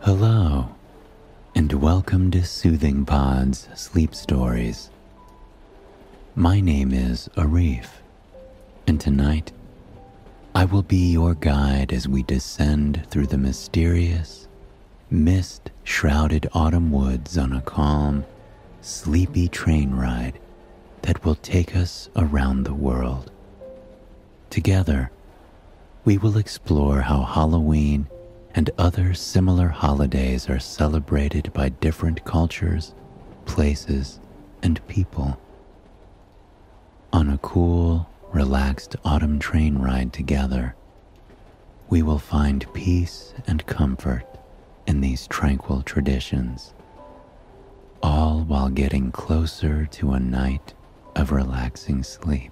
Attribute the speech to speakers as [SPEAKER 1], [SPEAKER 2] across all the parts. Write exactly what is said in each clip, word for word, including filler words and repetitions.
[SPEAKER 1] Hello, and welcome to Soothing Pod's Sleep Stories. My name is Arif, and tonight I will be your guide as we descend through the mysterious, mist-shrouded autumn woods on a calm, sleepy train ride that will take us around the world. Together, we will explore how Halloween and other similar holidays are celebrated by different cultures, places, and people. On a cool, relaxed autumn train ride together, we will find peace and comfort in these tranquil traditions, all while getting closer to a night of relaxing sleep.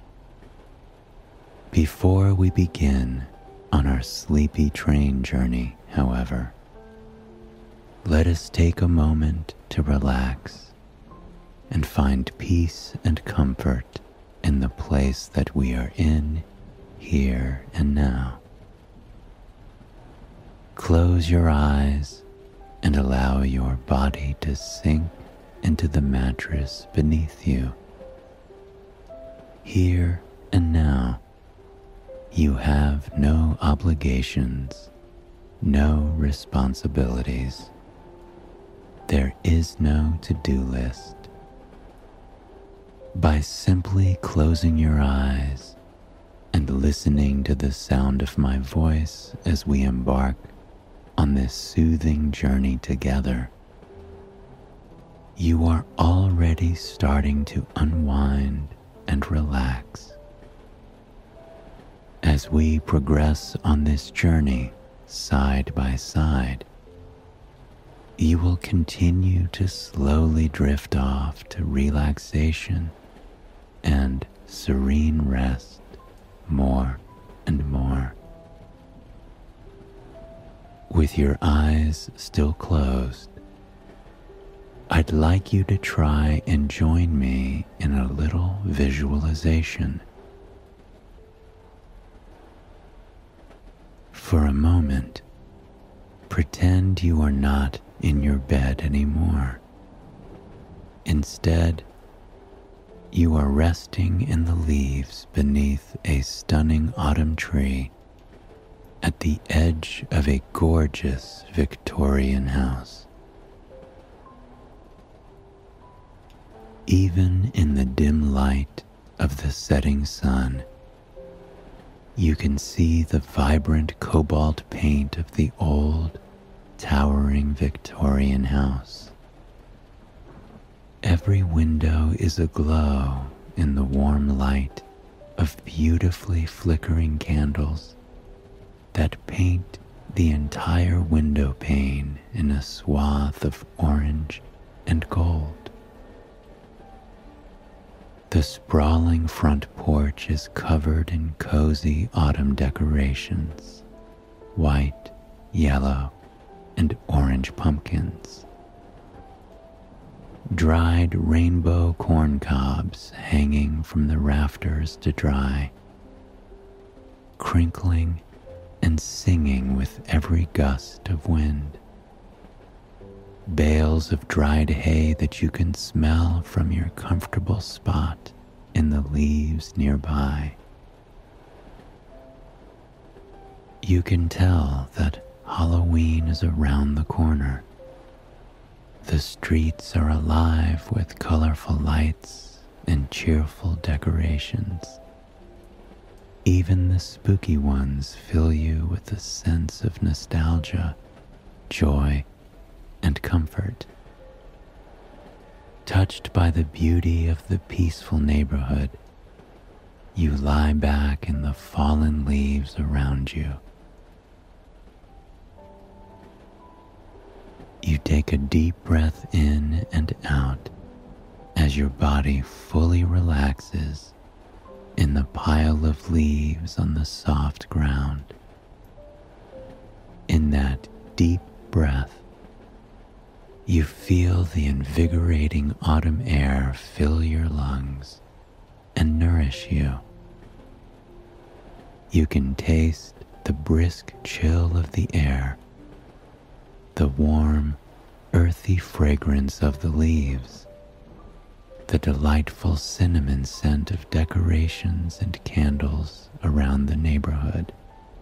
[SPEAKER 1] Before we begin on our sleepy train journey, however, let us take a moment to relax and find peace and comfort in the place that we are in, here and now. Close your eyes and allow your body to sink into the mattress beneath you. Here and now, you have no obligations, no responsibilities. There is no to-do list. By simply closing your eyes and listening to the sound of my voice as we embark on this soothing journey together, you are already starting to unwind and relax. As we progress on this journey side by side, you will continue to slowly drift off to relaxation and serene rest more and more. With your eyes still closed, I'd like you to try and join me in a little visualization. For a moment, pretend you are not in your bed anymore. Instead, you are resting in the leaves beneath a stunning autumn tree at the edge of a gorgeous Victorian house. Even in the dim light of the setting sun, you can see the vibrant cobalt paint of the old, towering Victorian house. Every window is aglow in the warm light of beautifully flickering candles that paint the entire window pane in a swath of orange and gold. The sprawling front porch is covered in cozy autumn decorations, white, yellow, and orange pumpkins. Dried rainbow corn cobs hanging from the rafters to dry, crinkling and singing with every gust of wind. Bales of dried hay that you can smell from your comfortable spot in the leaves nearby. You can tell that Halloween is around the corner. The streets are alive with colorful lights and cheerful decorations. Even the spooky ones fill you with a sense of nostalgia, joy, and comfort. Touched by the beauty of the peaceful neighborhood, you lie back in the fallen leaves around you. You take a deep breath in and out as your body fully relaxes in the pile of leaves on the soft ground. In that deep breath, you feel the invigorating autumn air fill your lungs and nourish you. You can taste the brisk chill of the air, the warm, earthy fragrance of the leaves, the delightful cinnamon scent of decorations and candles around the neighborhood.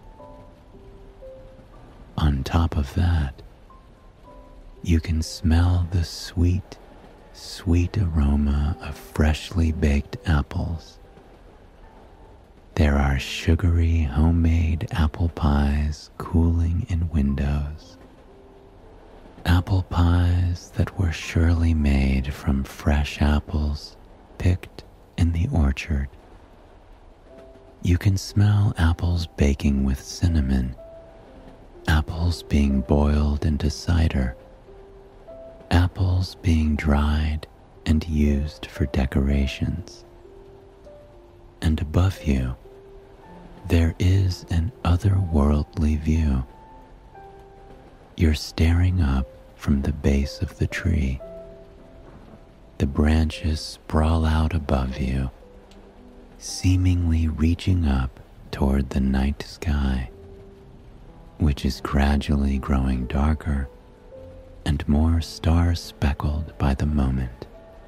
[SPEAKER 1] On top of that, you can smell the sweet, sweet aroma of freshly baked apples. There are sugary homemade apple pies cooling in windows. Apple pies that were surely made from fresh apples picked in the orchard. You can smell apples baking with cinnamon, apples being boiled into cider, apples being dried and used for decorations. And above you, there is an otherworldly view. You're staring up from the base of the tree. The branches sprawl out above you, seemingly reaching up toward the night sky, which is gradually growing darker and more star-speckled by the moment.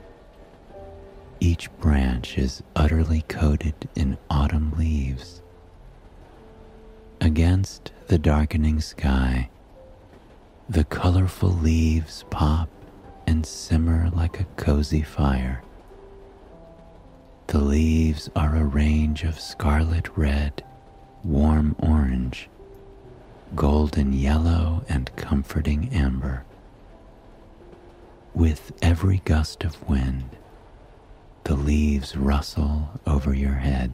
[SPEAKER 1] Each branch is utterly coated in autumn leaves. Against the darkening sky, the colorful leaves pop and simmer like a cozy fire. The leaves are a range of scarlet red, warm orange, golden yellow, and comforting amber. With every gust of wind, the leaves rustle over your head.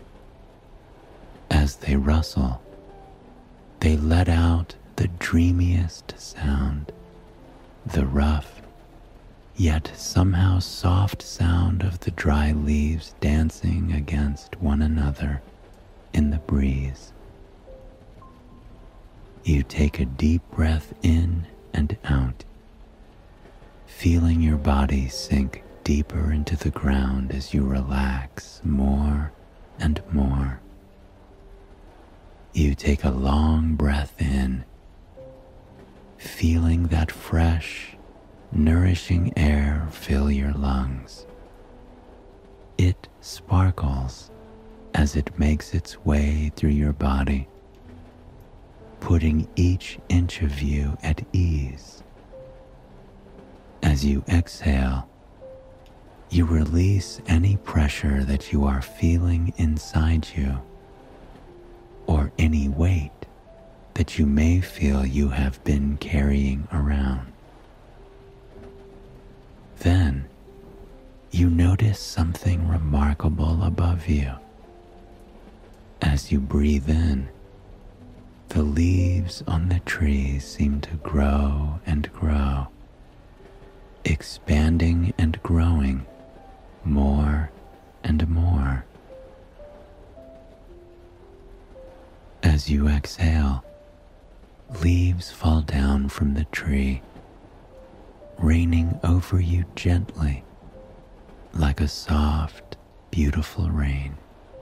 [SPEAKER 1] As they rustle, they let out the dreamiest sound, the rough, yet somehow soft sound of the dry leaves dancing against one another in the breeze. You take a deep breath in and out, feeling your body sink deeper into the ground as you relax more and more. You take a long breath in, feeling that fresh, nourishing air fill your lungs. It sparkles as it makes its way through your body, putting each inch of you at ease. As you exhale, you release any pressure that you are feeling inside you, or any weight that you may feel you have been carrying around. Then, you notice something remarkable above you. As you breathe in, the leaves on the trees seem to grow and grow, expanding and growing more and more. As you exhale, leaves fall down from the tree, raining over you gently, like a soft, beautiful rain.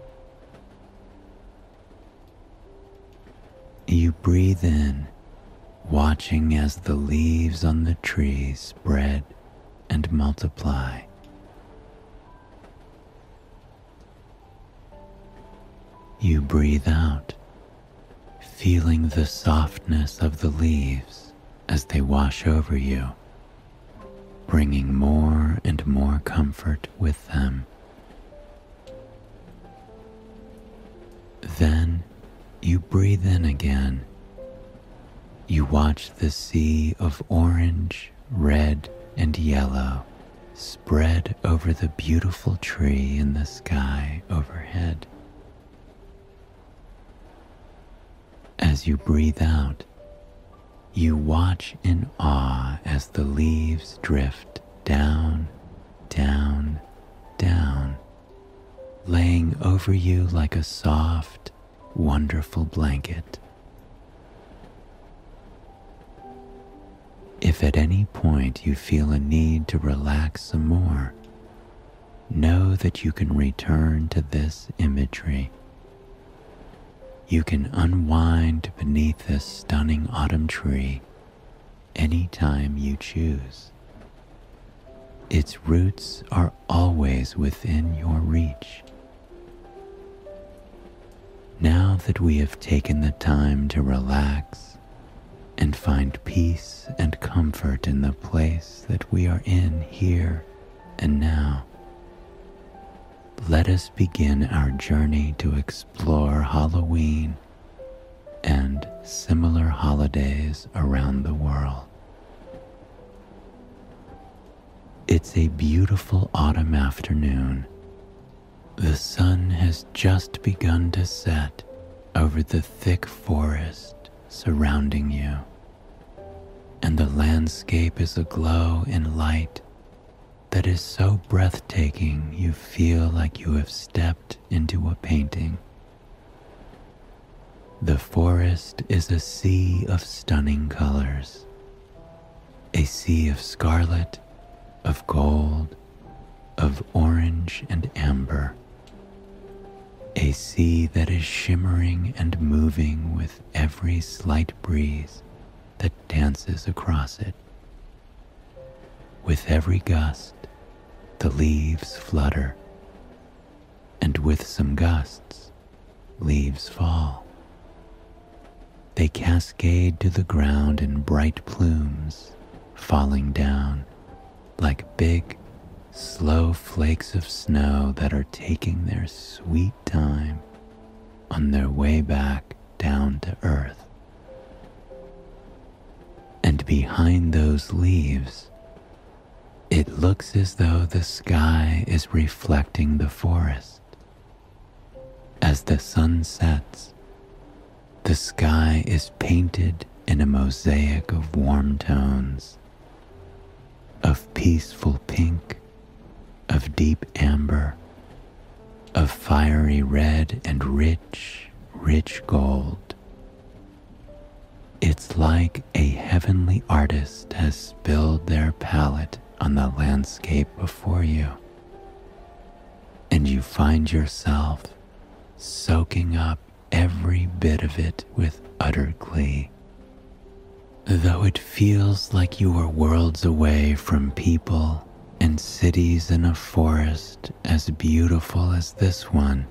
[SPEAKER 1] You breathe in, watching as the leaves on the tree spread and multiply. You breathe out, feeling the softness of the leaves as they wash over you, bringing more and more comfort with them. Then you breathe in again. You watch the sea of orange, red, and yellow spread over the beautiful tree in the sky overhead. As you breathe out, you watch in awe as the leaves drift down, down, down, laying over you like a soft, wonderful blanket. If at any point you feel a need to relax some more, know that you can return to this imagery. You can unwind beneath this stunning autumn tree anytime you choose. Its roots are always within your reach. Now that we have taken the time to relax and find peace and comfort in the place that we are in here and now, let us begin our journey to explore Halloween and similar holidays around the world. It's a beautiful autumn afternoon. The sun has just begun to set over the thick forest surrounding you, and the landscape is aglow in light that is so breathtaking you feel like you have stepped into a painting. The forest is a sea of stunning colors, a sea of scarlet, of gold, of orange and amber, a sea that is shimmering and moving with every slight breeze that dances across it. With every gust, the leaves flutter, and with some gusts, leaves fall. They cascade to the ground in bright plumes, falling down like big, slow flakes of snow that are taking their sweet time on their way back down to earth. And behind those leaves, it looks as though the sky is reflecting the forest. As the sun sets, the sky is painted in a mosaic of warm tones, of peaceful pink, of deep amber, of fiery red and rich, rich gold. It's like a heavenly artist has spilled their palette on the landscape before you, and you find yourself soaking up every bit of it with utter glee. Though it feels like you are worlds away from people and cities in a forest as beautiful as this one,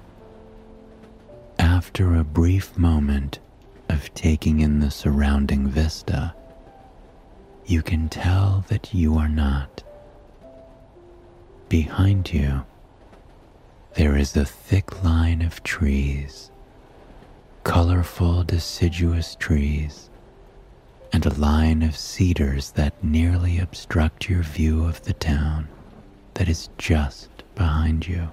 [SPEAKER 1] after a brief moment of taking in the surrounding vista, you can tell that you are not. Behind you, there is a thick line of trees, colorful deciduous trees, and a line of cedars that nearly obstruct your view of the town that is just behind you.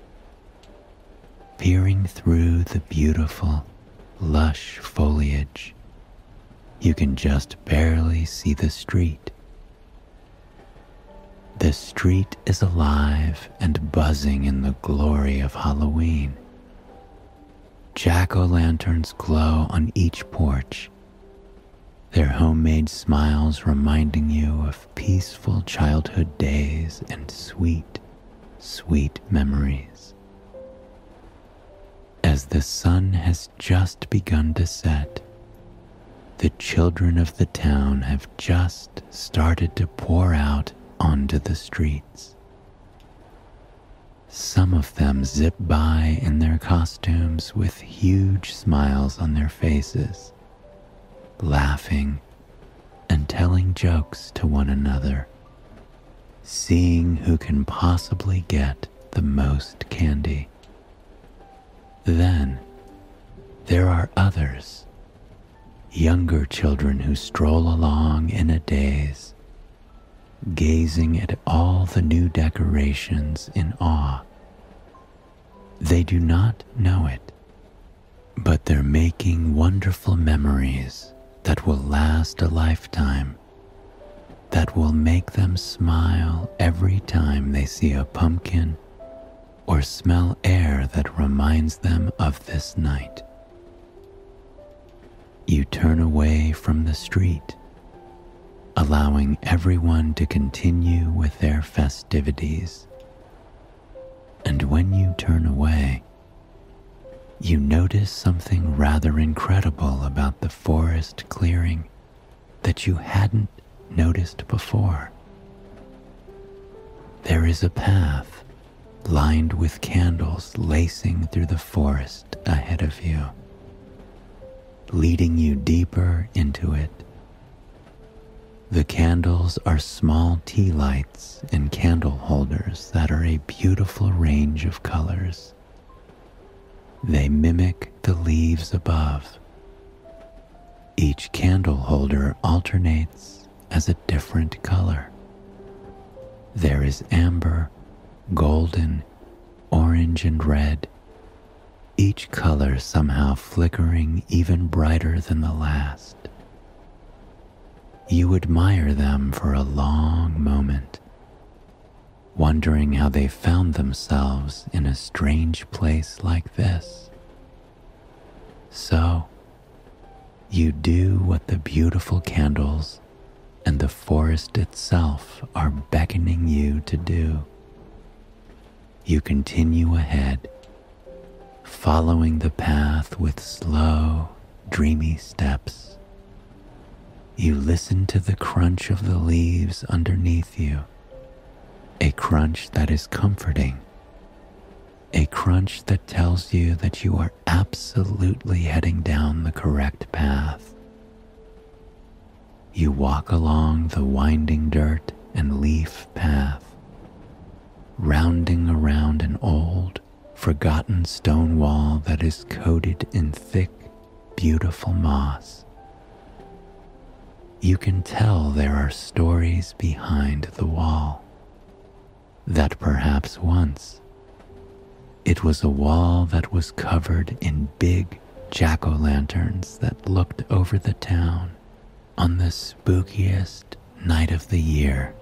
[SPEAKER 1] Peering through the beautiful, lush foliage, you can just barely see the street. The street is alive and buzzing in the glory of Halloween. Jack-o'-lanterns glow on each porch, their homemade smiles reminding you of peaceful childhood days and sweet, sweet memories. As the sun has just begun to set, the children of the town have just started to pour out onto the streets. Some of them zip by in their costumes with huge smiles on their faces, laughing and telling jokes to one another, seeing who can possibly get the most candy. Then there are others, younger children who stroll along in a daze, gazing at all the new decorations in awe. They do not know it, but they're making wonderful memories that will last a lifetime, that will make them smile every time they see a pumpkin or smell air that reminds them of this night. You turn away from the street, allowing everyone to continue with their festivities. And when you turn away, you notice something rather incredible about the forest clearing that you hadn't noticed before. There is a path lined with candles lacing through the forest ahead of you, leading you deeper into it. The candles are small tea lights and candle holders that are a beautiful range of colors. They mimic the leaves above. Each candle holder alternates as a different color. There is amber, golden, orange, and red, each color somehow flickering even brighter than the last. You admire them for a long moment, wondering how they found themselves in a strange place like this. So, you do what the beautiful candles and the forest itself are beckoning you to do. You continue ahead, following the path with slow, dreamy steps. You listen to the crunch of the leaves underneath you, a crunch that is comforting, a crunch that tells you that you are absolutely heading down the correct path. You walk along the winding dirt and leaf path, rounding around an old, forgotten stone wall that is coated in thick, beautiful moss. You can tell there are stories behind the wall, that perhaps once it was a wall that was covered in big jack-o'-lanterns that looked over the town on the spookiest night of the year.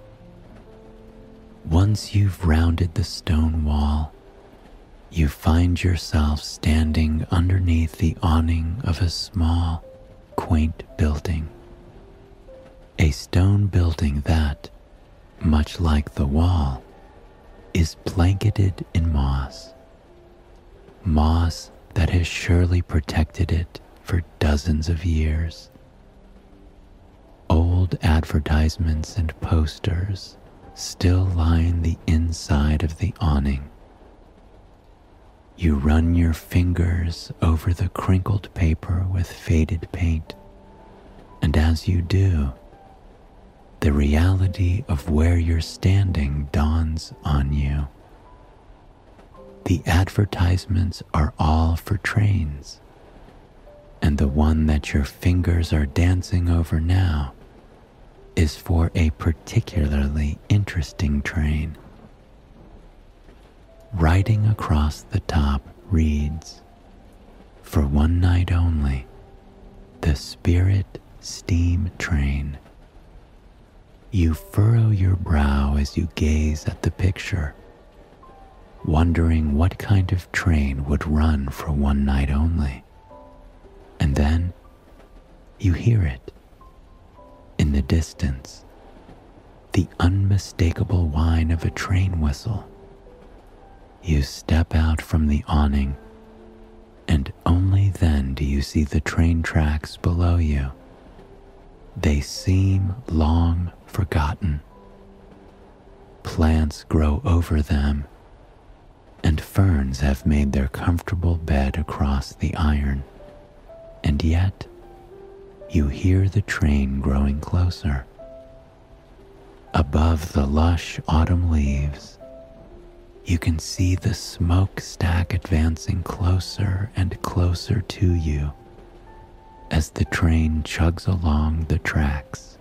[SPEAKER 1] Once you've rounded the stone wall, you find yourself standing underneath the awning of a small, quaint building. A stone building that, much like the wall, is blanketed in moss. Moss that has surely protected it for dozens of years. Old advertisements and posters still line the inside of the awning. You run your fingers over the crinkled paper with faded paint, and as you do, the reality of where you're standing dawns on you. The advertisements are all for trains, and the one that your fingers are dancing over now is for a particularly interesting train. Writing across the top reads, "For one night only, the Spirit Steam Train." You furrow your brow as you gaze at the picture, wondering what kind of train would run for one night only. And then you hear it. In the distance, the unmistakable whine of a train whistle. You step out from the awning, and only then do you see the train tracks below you. They seem long forgotten. Plants grow over them, and ferns have made their comfortable bed across the iron. And yet, you hear the train growing closer. Above the lush autumn leaves, you can see the smokestack advancing closer and closer to you as the train chugs along the tracks.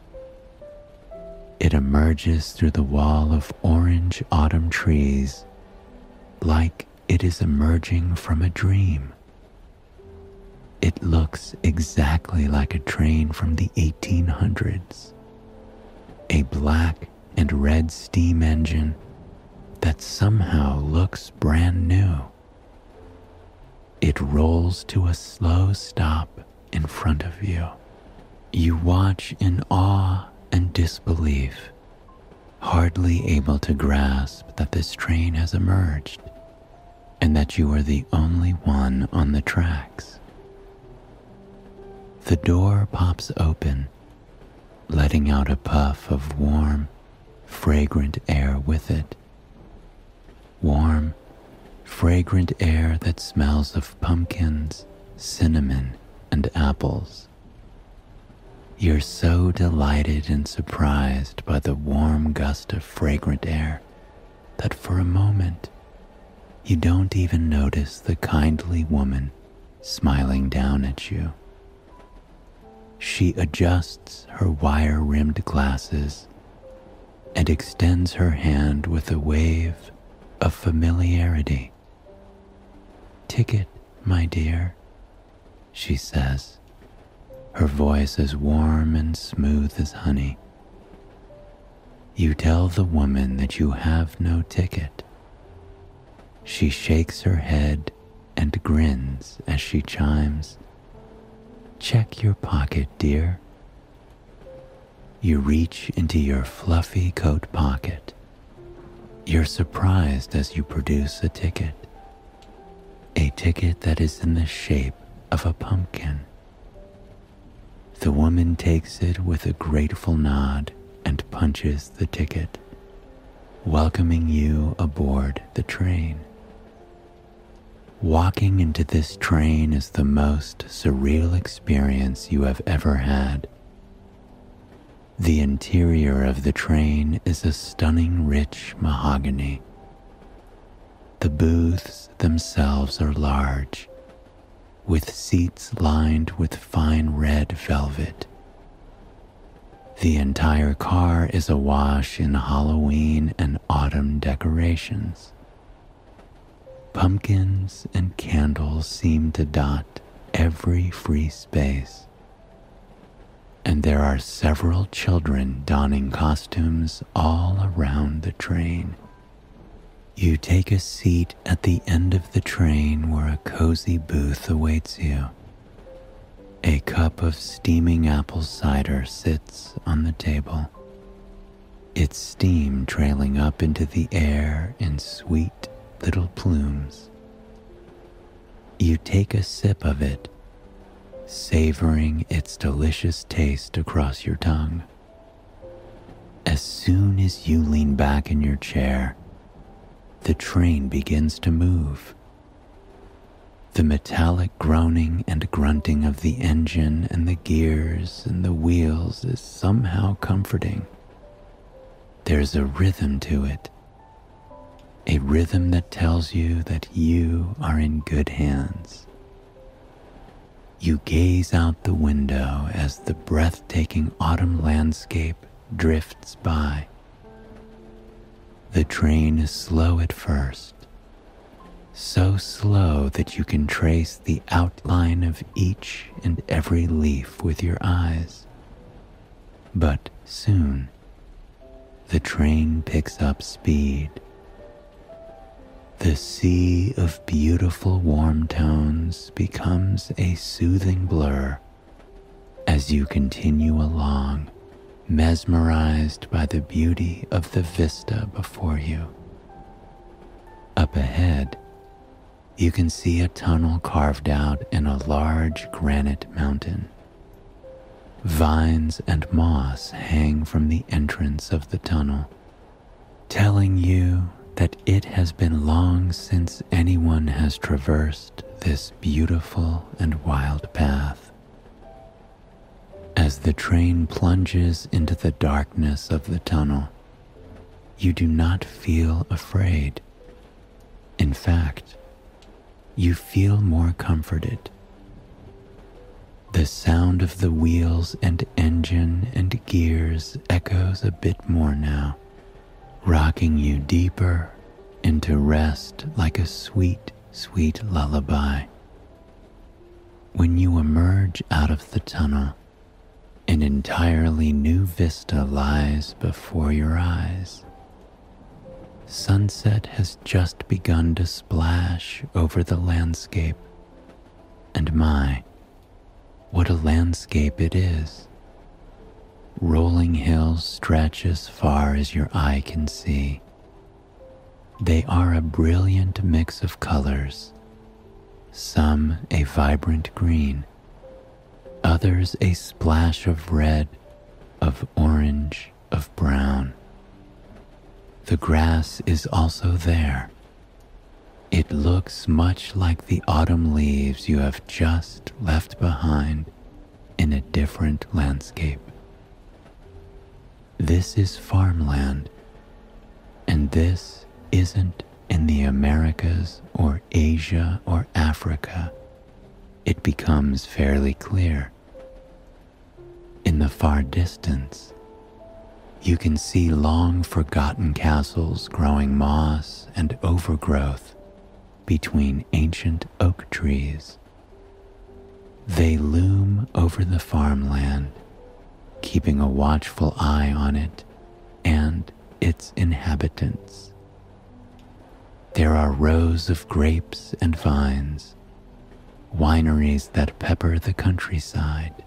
[SPEAKER 1] It emerges through the wall of orange autumn trees like it is emerging from a dream. It looks exactly like a train from the eighteen hundreds, a black and red steam engine that somehow looks brand new. It rolls to a slow stop in front of you. You watch in awe and disbelief, hardly able to grasp that this train has emerged and that you are the only one on the tracks. The door pops open letting out a puff of warm, fragrant air with it. Warm, fragrant air that smells of pumpkins, cinnamon, and apples. You're so delighted and surprised by the warm gust of fragrant air that for a moment you don't even notice the kindly woman smiling down at you. She adjusts her wire-rimmed glasses and extends her hand with a wave of familiarity. "Ticket, my dear," she says, her voice as warm and smooth as honey. You tell the woman that you have no ticket. She shakes her head and grins as she chimes, "Check your pocket, dear." You reach into your fluffy coat pocket. You're surprised as you produce a ticket. A ticket that is in the shape of a pumpkin. The woman takes it with a grateful nod and punches the ticket, welcoming you aboard the train. Walking into this train is the most surreal experience you have ever had. The interior of the train is a stunning rich mahogany. The booths themselves are large, with seats lined with fine red velvet. The entire car is awash in Halloween and autumn decorations. Pumpkins and candles seem to dot every free space, and there are several children donning costumes all around the train. You take a seat at the end of the train where a cozy booth awaits you. A cup of steaming apple cider sits on the table, its steam trailing up into the air in sweet little plumes. You take a sip of it, savoring its delicious taste across your tongue. As soon as you lean back in your chair, the train begins to move. The metallic groaning and grunting of the engine and the gears and the wheels is somehow comforting. There's a rhythm to it, a rhythm that tells you that you are in good hands. You gaze out the window as the breathtaking autumn landscape drifts by. The train is slow at first, so slow that you can trace the outline of each and every leaf with your eyes. But soon, the train picks up speed. The sea of beautiful warm tones becomes a soothing blur as you continue along, mesmerized by the beauty of the vista before you. Up ahead, you can see a tunnel carved out in a large granite mountain. Vines and moss hang from the entrance of the tunnel, telling you that it has been long since anyone has traversed this beautiful and wild path. As the train plunges into the darkness of the tunnel, you do not feel afraid. In fact, you feel more comforted. The sound of the wheels and engine and gears echoes a bit more now, rocking you deeper into rest like a sweet, sweet lullaby. When you emerge out of the tunnel, an entirely new vista lies before your eyes. Sunset has just begun to splash over the landscape, and my, what a landscape it is. Rolling hills stretch as far as your eye can see. They are a brilliant mix of colors, some a vibrant green, others a splash of red of orange, of brown. The grass is also there. It looks much like the autumn leaves you have just left behind in a different landscape. This is farmland, and this isn't in the Americas or Asia or Africa. It becomes fairly clear. In the far distance, you can see long forgotten castles growing moss and overgrowth between ancient oak trees. They loom over the farmland, keeping a watchful eye on it and its inhabitants. There are rows of grapes and vines, wineries that pepper the countryside,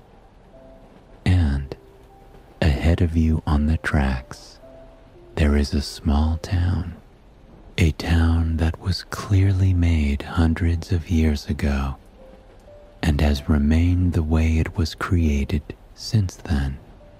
[SPEAKER 1] and ahead of you on the tracks, there is a small town, a town that was clearly made hundreds of years ago and has remained the way it was created since then.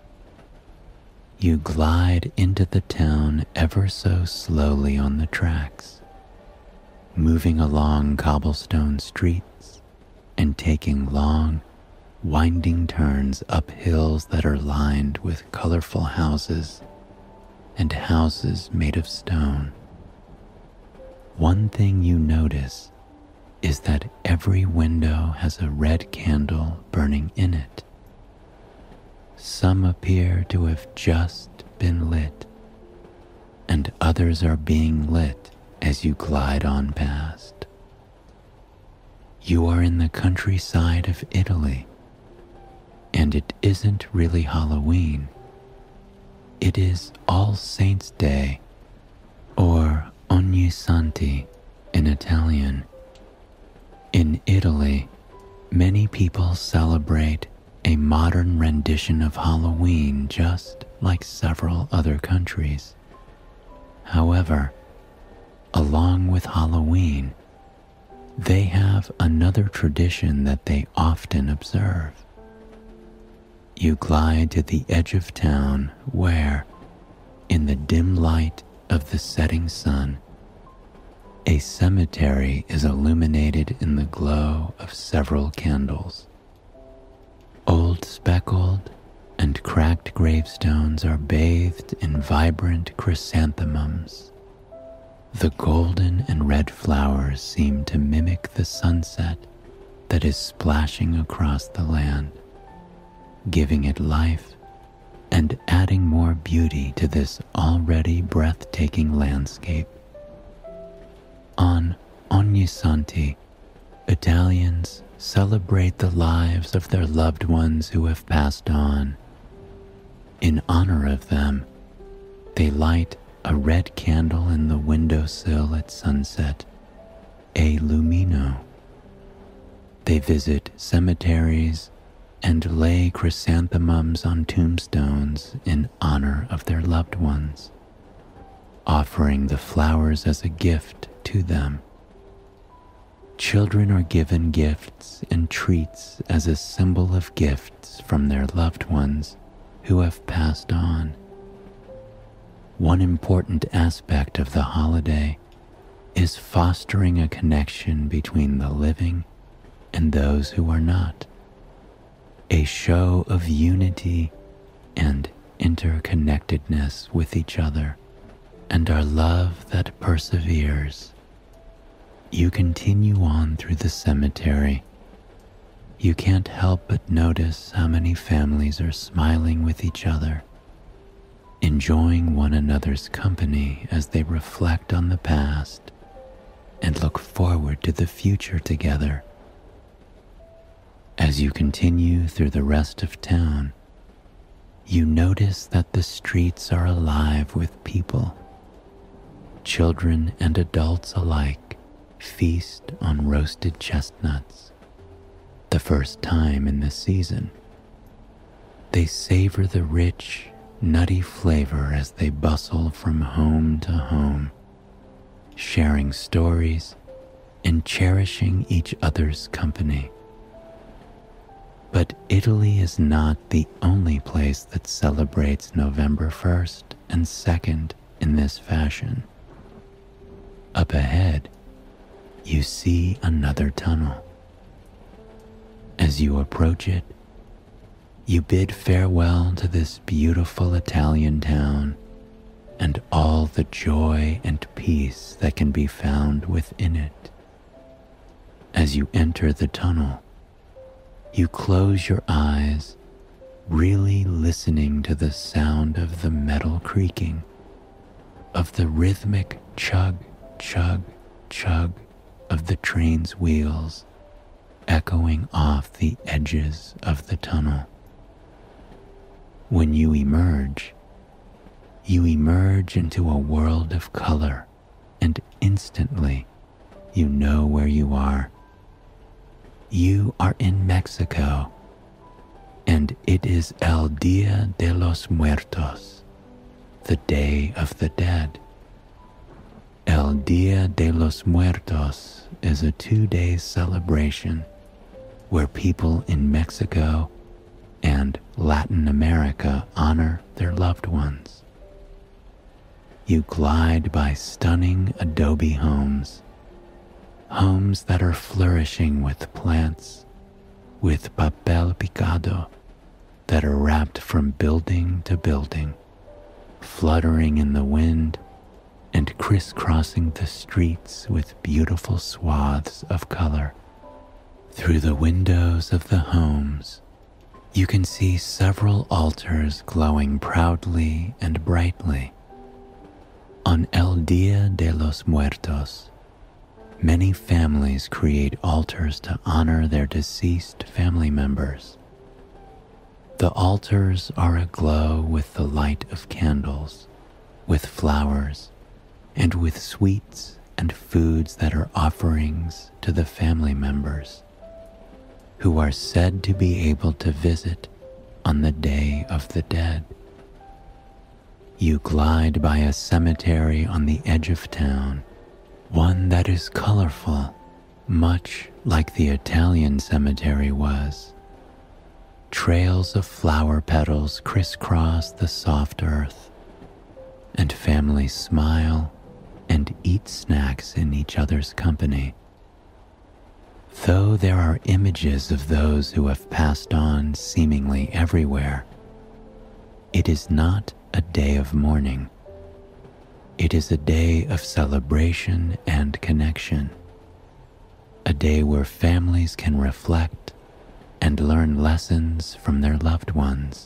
[SPEAKER 1] You glide into the town ever so slowly on the tracks, moving along cobblestone streets and taking long, winding turns up hills that are lined with colorful houses and houses made of stone. One thing you notice is that every window has a red candle burning in it. Some appear to have just been lit, and others are being lit as you glide on past. You are in the countryside of Italy, and it isn't really Halloween. It is All Saints' Day, or Ogni Santi in Italian. In Italy, many people celebrate a modern rendition of Halloween just like several other countries. However, along with Halloween, they have another tradition that they often observe. You glide to the edge of town where, in the dim light of the setting sun, a cemetery is illuminated in the glow of several candles. Old speckled and cracked gravestones are bathed in vibrant chrysanthemums. The golden and red flowers seem to mimic the sunset that is splashing across the land, giving it life and adding more beauty to this already breathtaking landscape. On Ogni Santi, Italians celebrate the lives of their loved ones who have passed on. In honor of them, they light a red candle in the windowsill at sunset, a lumino. They visit cemeteries and lay chrysanthemums on tombstones in honor of their loved ones, offering the flowers as a gift to them. Children are given gifts and treats as a symbol of gifts from their loved ones who have passed on. One important aspect of the holiday is fostering a connection between the living and those who are not, a show of unity and interconnectedness with each other, and our love that perseveres. You continue on through the cemetery. You can't help but notice how many families are smiling with each other, enjoying one another's company as they reflect on the past and look forward to the future together. As you continue through the rest of town, you notice that the streets are alive with people. Children and adults alike feast on roasted chestnuts, the first time in the season. They savor the rich, nutty flavor as they bustle from home to home, sharing stories and cherishing each other's company. But Italy is not the only place that celebrates November first and second in this fashion. Up ahead, you see another tunnel. As you approach it, you bid farewell to this beautiful Italian town and all the joy and peace that can be found within it. As you enter the tunnel, you close your eyes, really listening to the sound of the metal creaking, of the rhythmic chug, chug, chug of the train's wheels echoing off the edges of the tunnel. When you emerge, you emerge into a world of color, and instantly you know where you are. You are in Mexico, and it is El Día de los Muertos, the Day of the Dead. El Día de los Muertos is a two-day celebration where people in Mexico and Latin America honor their loved ones. You glide by stunning adobe homes, homes that are flourishing with plants, with papel picado that are wrapped from building to building, fluttering in the wind and crisscrossing the streets with beautiful swaths of color. Through the windows of the homes, you can see several altars glowing proudly and brightly. On El Día de los Muertos, many families create altars to honor their deceased family members. The altars are aglow with the light of candles, with flowers, and with sweets and foods that are offerings to the family members, who are said to be able to visit on the Day of the Dead. You glide by a cemetery on the edge of town, one that is colorful, much like the Italian cemetery was. Trails of flower petals crisscross the soft earth, and families smile and eat snacks in each other's company. Though there are images of those who have passed on seemingly everywhere, it is not a day of mourning. It is a day of celebration and connection, a day where families can reflect and learn lessons from their loved ones.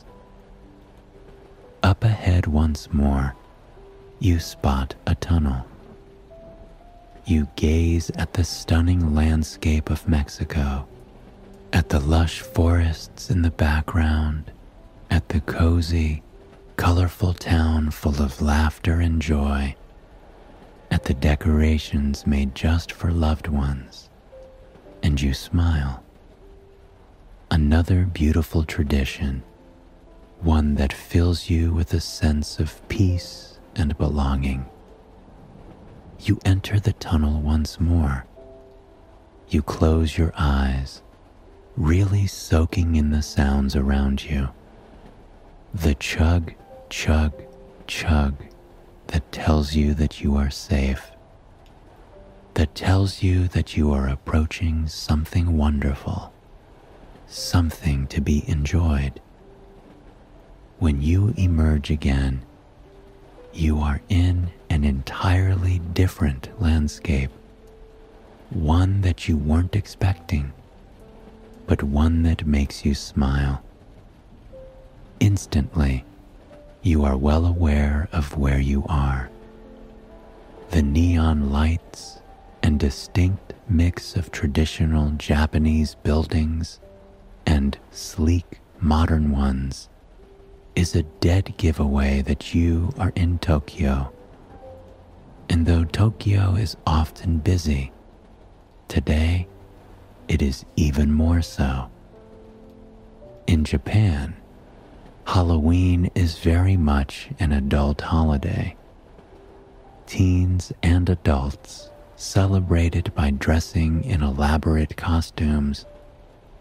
[SPEAKER 1] Up ahead once more, you spot a tunnel. You gaze at the stunning landscape of Mexico, at the lush forests in the background, at the cozy, colorful town full of laughter and joy, at the decorations made just for loved ones, and you smile. Another beautiful tradition, one that fills you with a sense of peace and belonging. You enter the tunnel once more. You close your eyes, really soaking in the sounds around you. The chug, chug, chug that tells you that you are safe, that tells you that you are approaching something wonderful, something to be enjoyed. When you emerge again, you are in an entirely different landscape, one that you weren't expecting, but one that makes you smile. Instantly, you are well aware of where you are. The neon lights and distinct mix of traditional Japanese buildings and sleek modern ones is a dead giveaway that you are in Tokyo. And though Tokyo is often busy, today it is even more so. In Japan, Halloween is very much an adult holiday. Teens and adults celebrate it by dressing in elaborate costumes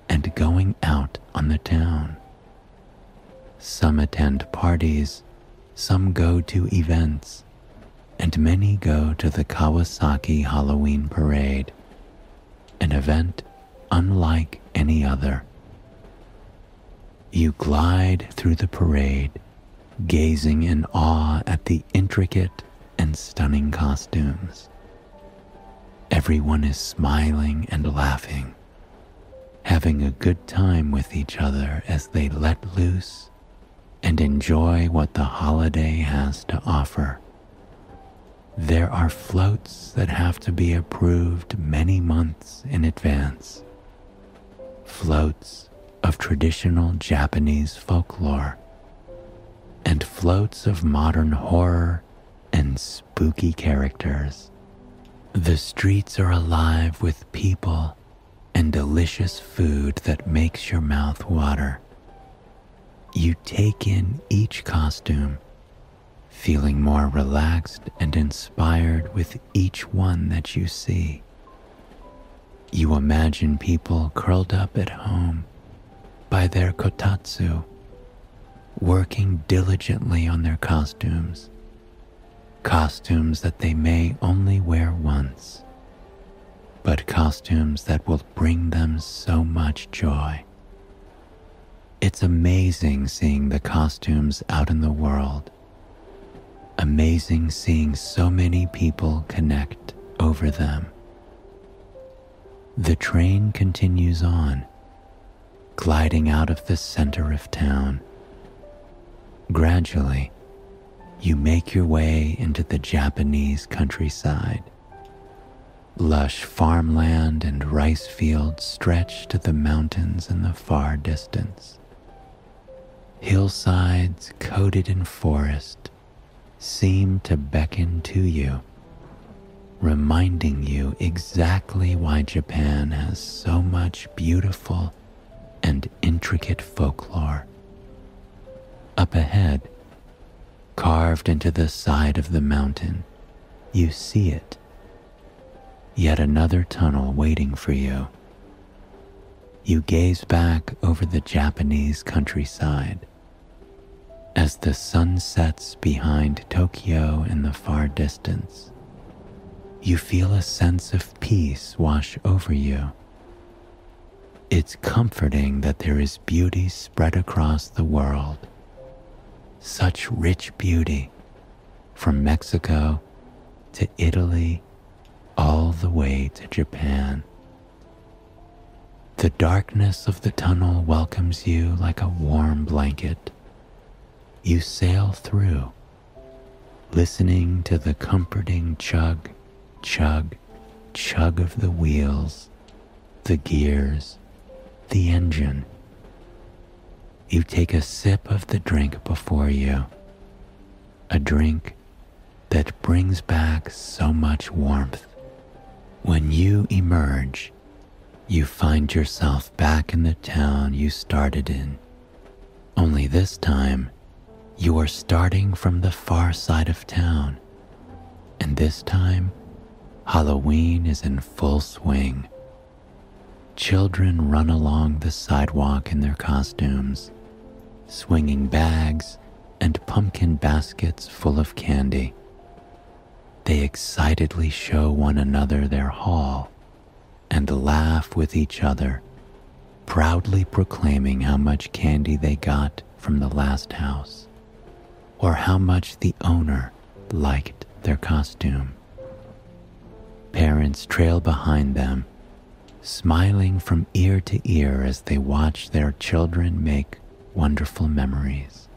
[SPEAKER 1] and going out on the town. Some attend parties, some go to events, and many go to the Kawasaki Halloween Parade, an event unlike any other. You glide through the parade, gazing in awe at the intricate and stunning costumes. Everyone is smiling and laughing, having a good time with each other as they let loose and enjoy what the holiday has to offer. There are floats that have to be approved many months in advance. Floats of traditional Japanese folklore, and floats of modern horror and spooky characters. The streets are alive with people and delicious food that makes your mouth water. You take in each costume, feeling more relaxed and inspired with each one that you see. You imagine people curled up at home by their kotatsu, working diligently on their costumes, costumes that they may only wear once, but costumes that will bring them so much joy. It's amazing seeing the costumes out in the world. Amazing seeing so many people connect over them. The train continues on, gliding out of the center of town. Gradually, you make your way into the Japanese countryside. Lush farmland and rice fields stretch to the mountains in the far distance. Hillsides coated in forest seem to beckon to you, reminding you exactly why Japan has so much beautiful and intricate folklore. Up ahead, carved into the side of the mountain, you see it. Yet another tunnel waiting for you. You gaze back over the Japanese countryside. As the sun sets behind Tokyo in the far distance, you feel a sense of peace wash over you. It's comforting that there is beauty spread across the world. Such rich beauty, from Mexico to Italy, all the way to Japan. The darkness of the tunnel welcomes you like a warm blanket. You sail through, listening to the comforting chug, chug, chug of the wheels, the gears, the engine. You take a sip of the drink before you, a drink that brings back so much warmth. When you emerge, you find yourself back in the town you started in. Only this time, you are starting from the far side of town, and this time, Halloween is in full swing. Children run along the sidewalk in their costumes, swinging bags and pumpkin baskets full of candy. They excitedly show one another their haul and laugh with each other, proudly proclaiming how much candy they got from the last house, or how much the owner liked their costume. Parents trail behind them, smiling from ear to ear as they watch their children make wonderful memories.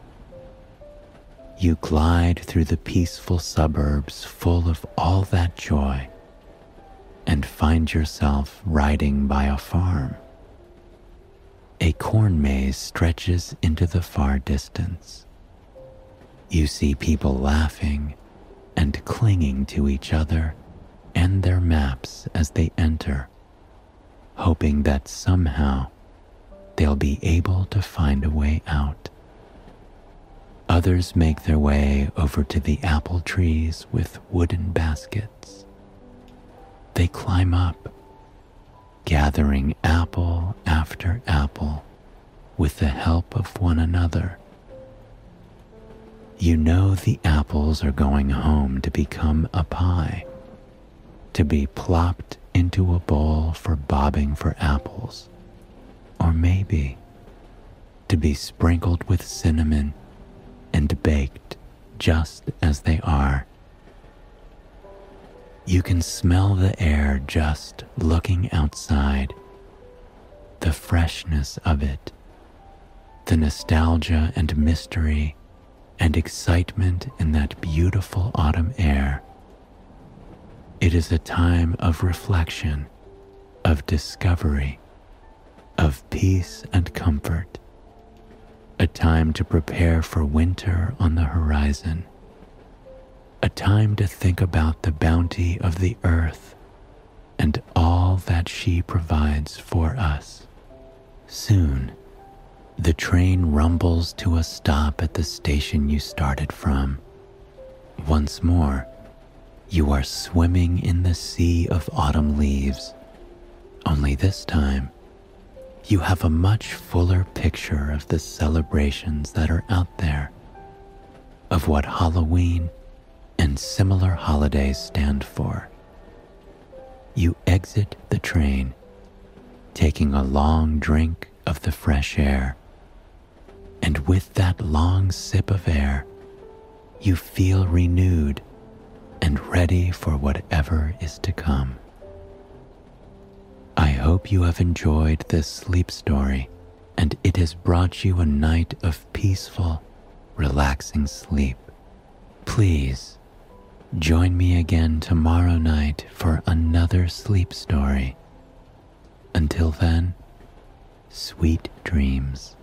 [SPEAKER 1] You glide through the peaceful suburbs full of all that joy and find yourself riding by a farm. A corn maze stretches into the far distance. You see people laughing and clinging to each other and their maps as they enter, hoping that somehow they'll be able to find a way out. Others make their way over to the apple trees with wooden baskets. They climb up, gathering apple after apple with the help of one another. You know the apples are going home to become a pie, to be plopped into a bowl for bobbing for apples, or maybe to be sprinkled with cinnamon and baked just as they are. You can smell the air just looking outside, the freshness of it, the nostalgia and mystery and excitement in that beautiful autumn air. It is a time of reflection, of discovery, of peace and comfort, a time to prepare for winter on the horizon, a time to think about the bounty of the earth and all that she provides for us. Soon, the train rumbles to a stop at the station you started from. Once more, you are swimming in the sea of autumn leaves. Only this time, you have a much fuller picture of the celebrations that are out there, of what Halloween and similar holidays stand for. You exit the train, taking a long drink of the fresh air, and with that long sip of air, you feel renewed and ready for whatever is to come. I hope you have enjoyed this sleep story and it has brought you a night of peaceful, relaxing sleep. Please join me again tomorrow night for another sleep story. Until then, sweet dreams.